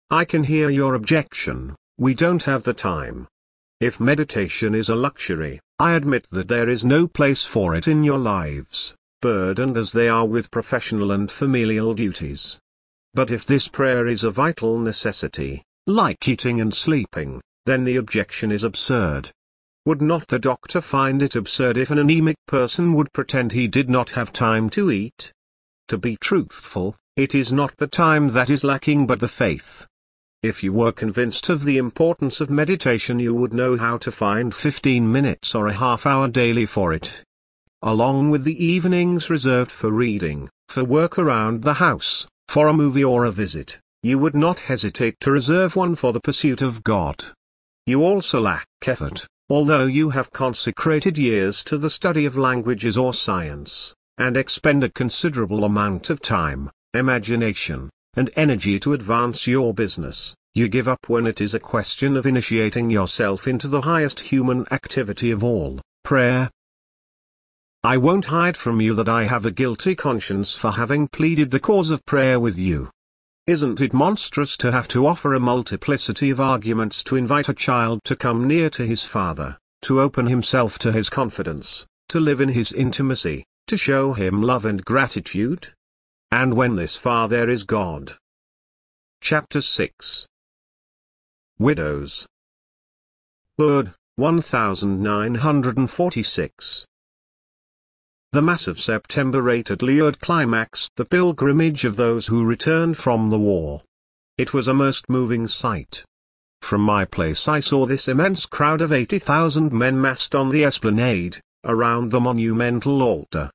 I can hear your objection: we don't have the time. If meditation is a luxury, I admit that there is no place for it in your lives, burdened as they are with professional and familial duties. But if this prayer is a vital necessity, like eating and sleeping, then the objection is absurd. Would not the doctor find it absurd if an anemic person would pretend he did not have time to eat? To be truthful, it is not the time that is lacking but the faith. If you were convinced of the importance of meditation, you would know how to find 15 minutes or a half hour daily for it. Along with the evenings reserved for reading, for work around the house, for a movie or a visit, you would not hesitate to reserve one for the pursuit of God. You also lack effort, although you have consecrated years to the study of languages or science, and expend a considerable amount of time, imagination, and energy to advance your business. You give up when it is a question of initiating yourself into the highest human activity of all, prayer. I won't hide from you that I have a guilty conscience for having pleaded the cause of prayer with you. Isn't it monstrous to have to offer a multiplicity of arguments to invite a child to come near to his father, to open himself to his confidence, to live in his intimacy, to show him love and gratitude? And when this Father is God. Chapter 6. Widows. Word, 1946. The Mass of September 8 at Lourdes climaxed the pilgrimage of those who returned from the war. It was a most moving sight. From my place I saw this immense crowd of 80,000 men massed on the esplanade, around the monumental altar.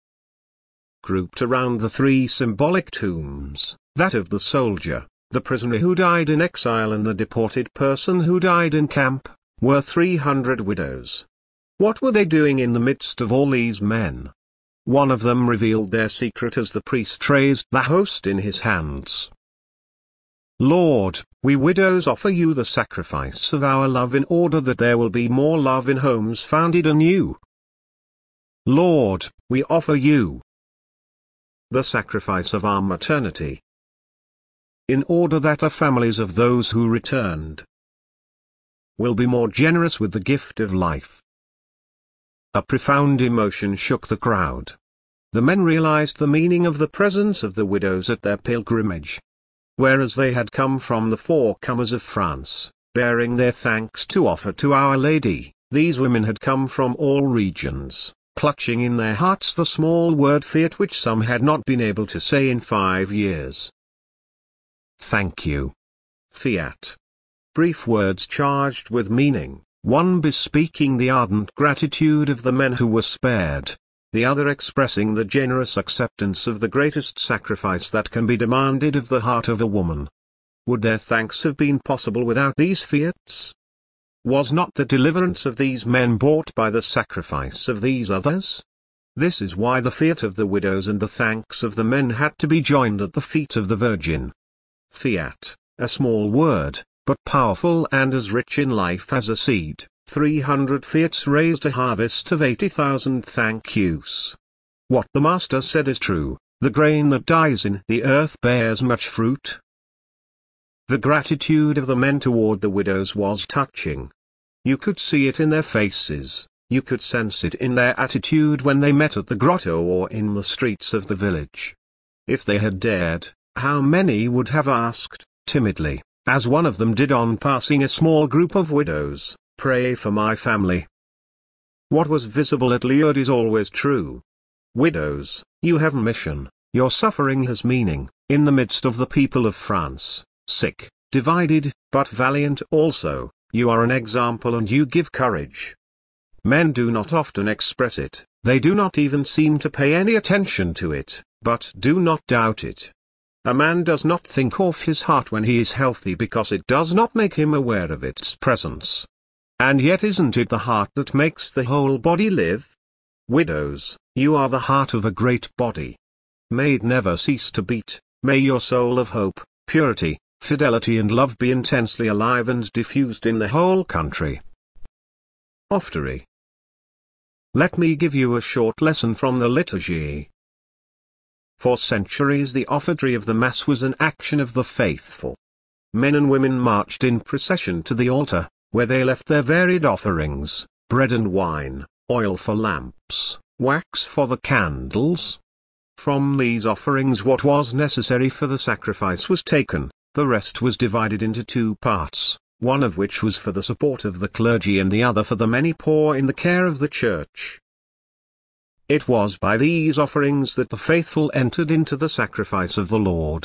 Grouped around the three symbolic tombs, that of the soldier, the prisoner who died in exile and the deported person who died in camp, were 300 widows. What were they doing in the midst of all these men? One of them revealed their secret as the priest raised the host in his hands. Lord, we widows offer you the sacrifice of our love in order that there will be more love in homes founded anew. Lord, we offer you the sacrifice of our maternity, in order that the families of those who returned will be more generous with the gift of life. A profound emotion shook the crowd. The men realized the meaning of the presence of the widows at their pilgrimage. Whereas they had come from the four corners of France, bearing their thanks to offer to Our Lady, these women had come from all regions, clutching in their hearts the small word fiat which some had not been able to say in 5 years. Thank you. Fiat. Brief words charged with meaning, one bespeaking the ardent gratitude of the men who were spared, the other expressing the generous acceptance of the greatest sacrifice that can be demanded of the heart of a woman. Would their thanks have been possible without these fiats? Was not the deliverance of these men bought by the sacrifice of these others? This is why the fiat of the widows and the thanks of the men had to be joined at the feet of the Virgin. Fiat, a small word, but powerful and as rich in life as a seed. 300 fiats raised a harvest of 80,000 thank yous. What the Master said is true: the grain that dies in the earth bears much fruit. The gratitude of the men toward the widows was touching. You could see it in their faces, you could sense it in their attitude when they met at the grotto or in the streets of the village. If they had dared, how many would have asked, timidly, as one of them did on passing a small group of widows, "Pray for my family." What was visible at Lourdes is always true. Widows, you have mission, your suffering has meaning, in the midst of the people of France, sick, divided, but valiant also, you are an example and you give courage. Men do not often express it, they do not even seem to pay any attention to it, but do not doubt it. A man does not think off his heart when he is healthy because it does not make him aware of its presence. And yet isn't it the heart that makes the whole body live? Widows, you are the heart of a great body. May it never cease to beat, may your soul of hope, purity, fidelity and love be intensely alive and diffused in the whole country. Offertory. Let me give you a short lesson from the liturgy. For centuries the offertory of the Mass was an action of the faithful. men and women marched in procession to the altar, where they left their varied offerings, bread and wine, oil for lamps, wax for the candles. From these offerings what was necessary for the sacrifice was taken, the rest was divided into two parts, one of which was for the support of the clergy and the other for the many poor in the care of the church. It was by these offerings that the faithful entered into the sacrifice of the Lord.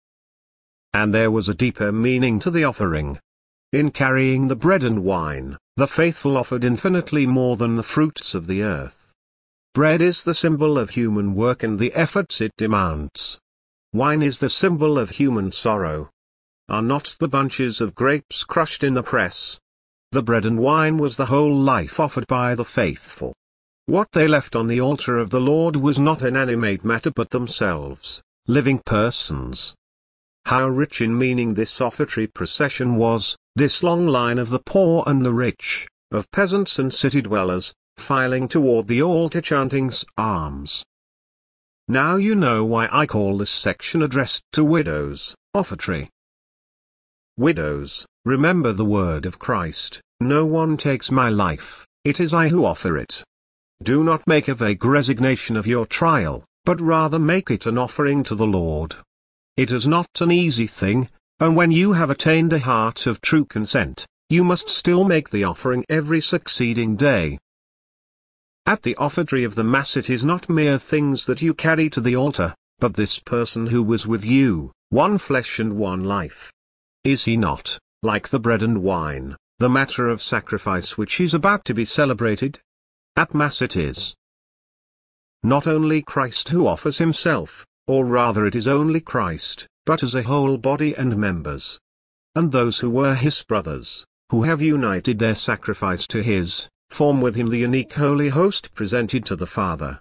And there was a deeper meaning to the offering. In carrying the bread and wine, the faithful offered infinitely more than the fruits of the earth. Bread is the symbol of human work and the efforts it demands. Wine is the symbol of human sorrow. Are not the bunches of grapes crushed in the press? The bread and wine was the whole life offered by the faithful. What they left on the altar of the Lord was not inanimate matter but themselves, living persons. How rich in meaning this offertory procession was, this long line of the poor and the rich, of peasants and city dwellers, filing toward the altar chanting psalms. Now you know why I call this section addressed to widows, offertory. Widows, remember the word of Christ, no one takes my life, it is I who offer it. Do not make a vague resignation of your trial, but rather make it an offering to the Lord. It is not an easy thing, and when you have attained a heart of true consent, you must still make the offering every succeeding day. At the offertory of the Mass it is not mere things that you carry to the altar, but this person who was with you, one flesh and one life. Is he not, like the bread and wine, the matter of sacrifice which is about to be celebrated? At Mass it is not only Christ who offers himself, or rather it is only Christ, but as a whole body and members. And those who were his brothers, who have united their sacrifice to his, form with him the unique holy host presented to the Father.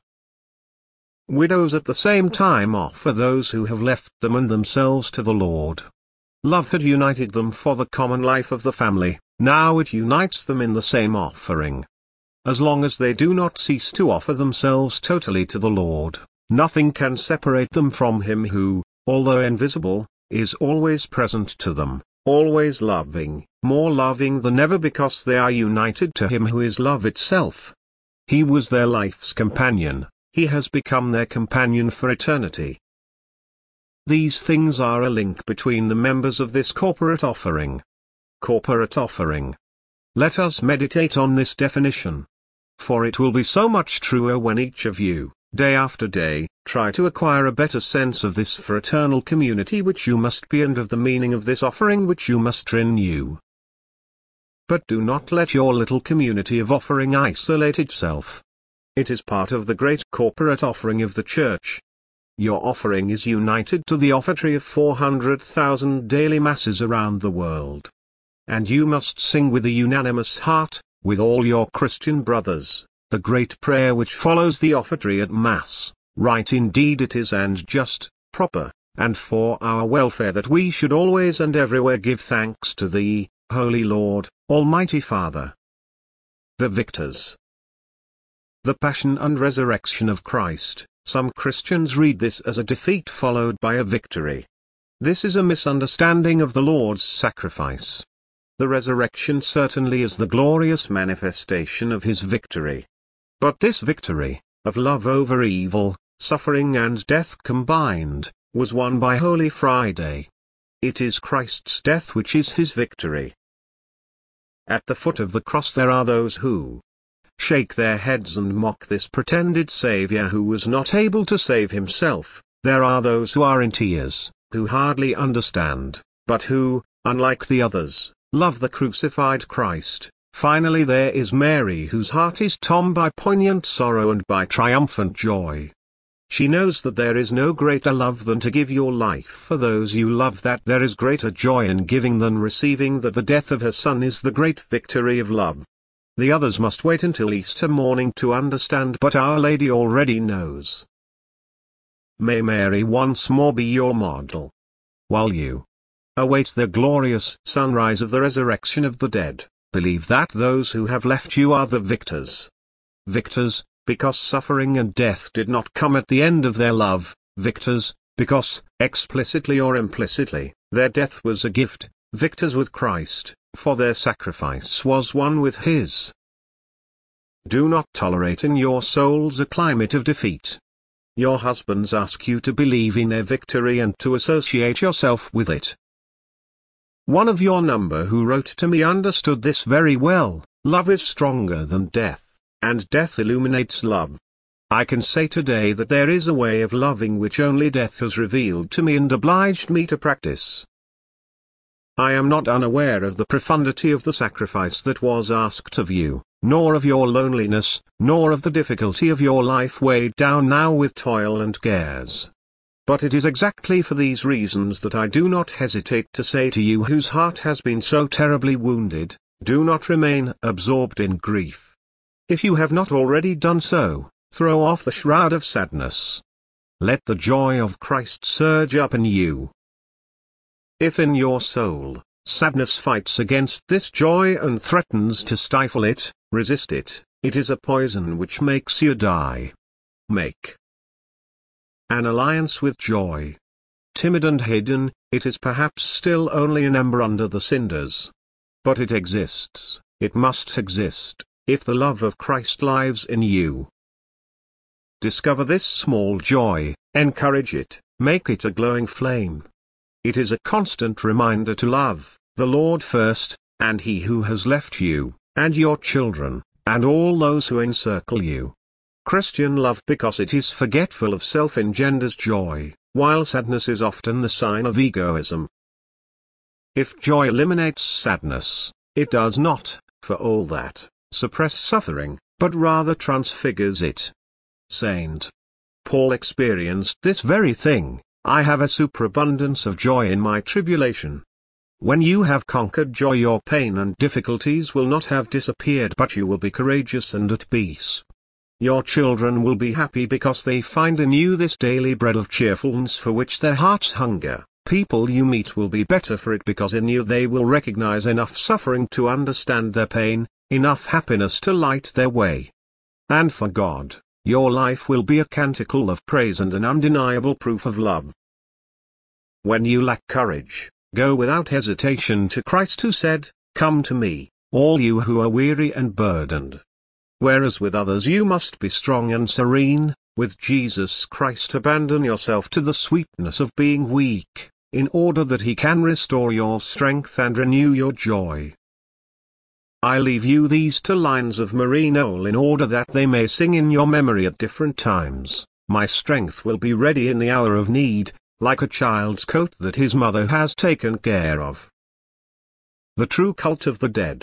Widows at the same time offer those who have left them and themselves to the Lord. Love had united them for the common life of the family, now it unites them in the same offering. As long as they do not cease to offer themselves totally to the Lord, nothing can separate them from him who, although invisible, is always present to them, always loving, more loving than ever because they are united to him who is love itself. He was their life's companion, he has become their companion for eternity. These things are a link between the members of this corporate offering. Corporate offering. Let us meditate on this definition. For it will be so much truer when each of you, day after day, try to acquire a better sense of this fraternal community which you must be and of the meaning of this offering which you must renew. But do not let your little community of offering isolate itself. It is part of the great corporate offering of the Church. Your offering is united to the offertory of 400,000 daily masses around the world. And you must sing with a unanimous heart, with all your Christian brothers, the great prayer which follows the offertory at Mass. Right indeed it is and just, proper, and for our welfare that we should always and everywhere give thanks to Thee, Holy Lord, Almighty Father. The victors. The Passion and Resurrection of Christ. Some Christians read this as a defeat followed by a victory. This is a misunderstanding of the Lord's sacrifice. The resurrection certainly is the glorious manifestation of his victory. But this victory, of love over evil, suffering and death combined, was won by Holy Friday. It is Christ's death which is his victory. At the foot of the cross there are those who shake their heads and mock this pretended Saviour who was not able to save himself. There are those who are in tears, who hardly understand, but who, unlike the others, love the crucified Christ. Finally there is Mary whose heart is torn by poignant sorrow and by triumphant joy. She knows that there is no greater love than to give your life for those you love, that there is greater joy in giving than receiving, that the death of her Son is the great victory of love. The others must wait until Easter morning to understand, but Our Lady already knows. May Mary once more be your model. While you await the glorious sunrise of the resurrection of the dead, believe that those who have left you are the victors. Victors, because suffering and death did not come at the end of their love, victors, because, explicitly or implicitly, their death was a gift, victors with Christ, for their sacrifice was one with his. Do not tolerate in your souls a climate of defeat. Your husbands ask you to believe in their victory and to associate yourself with it. One of your number who wrote to me understood this very well. Love is stronger than death, and death illuminates love. I can say today that there is a way of loving which only death has revealed to me and obliged me to practice. I am not unaware of the profundity of the sacrifice that was asked of you, nor of your loneliness, nor of the difficulty of your life weighed down now with toil and cares. But it is exactly for these reasons that I do not hesitate to say to you whose heart has been so terribly wounded, do not remain absorbed in grief. If you have not already done so, throw off the shroud of sadness. Let the joy of Christ surge up in you. If in your soul, sadness fights against this joy and threatens to stifle it, resist it. It is a poison which makes you die. Make an alliance with joy. Timid and hidden, it is perhaps still only an ember under the cinders. But it exists, it must exist, if the love of Christ lives in you. Discover this small joy, encourage it, make it a glowing flame. It is a constant reminder to love the Lord first, and He who has left you, and your children, and all those who encircle you. Christian love, because it is forgetful of self, engenders joy, while sadness is often the sign of egoism. If joy eliminates sadness, it does not, for all that, suppress suffering, but rather transfigures it. Saint Paul experienced this very thing. I have a superabundance of joy in my tribulation. When you have conquered joy, your pain and difficulties will not have disappeared, but you will be courageous and at peace. Your children will be happy because they find in you this daily bread of cheerfulness for which their hearts hunger. People you meet will be better for it because in you they will recognize enough suffering to understand their pain, enough happiness to light their way. And for God, your life will be a canticle of praise and an undeniable proof of love. When you lack courage, go without hesitation to Christ, who said, "Come to me, all you who are weary and burdened." Whereas with others you must be strong and serene, with Jesus Christ abandon yourself to the sweetness of being weak, in order that He can restore your strength and renew your joy. I leave you these 2 lines of Marie Noel in order that they may sing in your memory at different times. My strength will be ready in the hour of need, like a child's coat that his mother has taken care of. The true cult of the dead.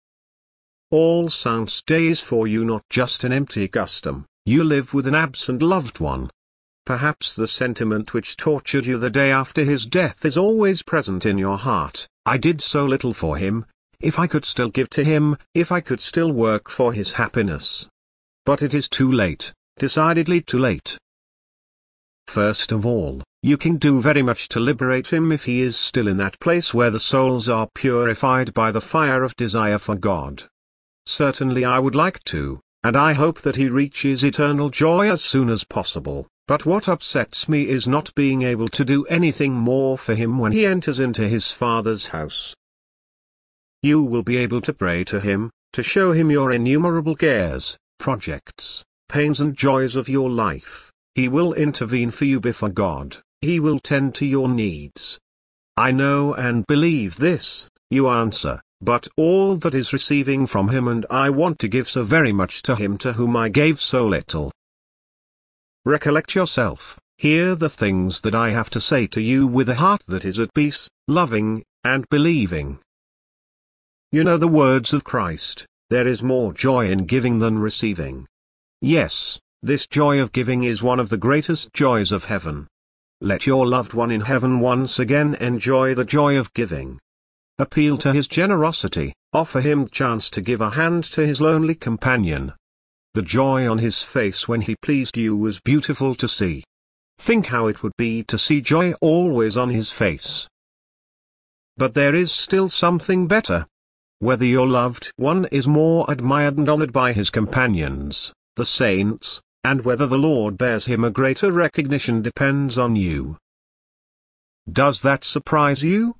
All Saints' Day is for you not just an empty custom. You live with an absent loved one. Perhaps the sentiment which tortured you the day after his death is always present in your heart. I did so little for him. If I could still give to him, if I could still work for his happiness. But it is too late, decidedly too late. First of all, you can do very much to liberate him if he is still in that place where the souls are purified by the fire of desire for God. Certainly I would like to, and I hope that he reaches eternal joy as soon as possible, but what upsets me is not being able to do anything more for him when he enters into his Father's house. You will be able to pray to him, to show him your innumerable cares, projects, pains and joys of your life. He will intervene for you before God, he will tend to your needs. I know and believe this, you answer. But all that is receiving from him, and I want to give so very much to him to whom I gave so little. Recollect yourself, hear the things that I have to say to you with a heart that is at peace, loving, and believing. You know the words of Christ, there is more joy in giving than receiving. Yes, this joy of giving is one of the greatest joys of heaven. Let your loved one in heaven once again enjoy the joy of giving. Appeal to his generosity, offer him the chance to give a hand to his lonely companion. The joy on his face when he pleased you was beautiful to see. Think how it would be to see joy always on his face. But there is still something better. Whether your loved one is more admired and honored by his companions, the saints, and whether the Lord bears him a greater recognition depends on you. Does that surprise you?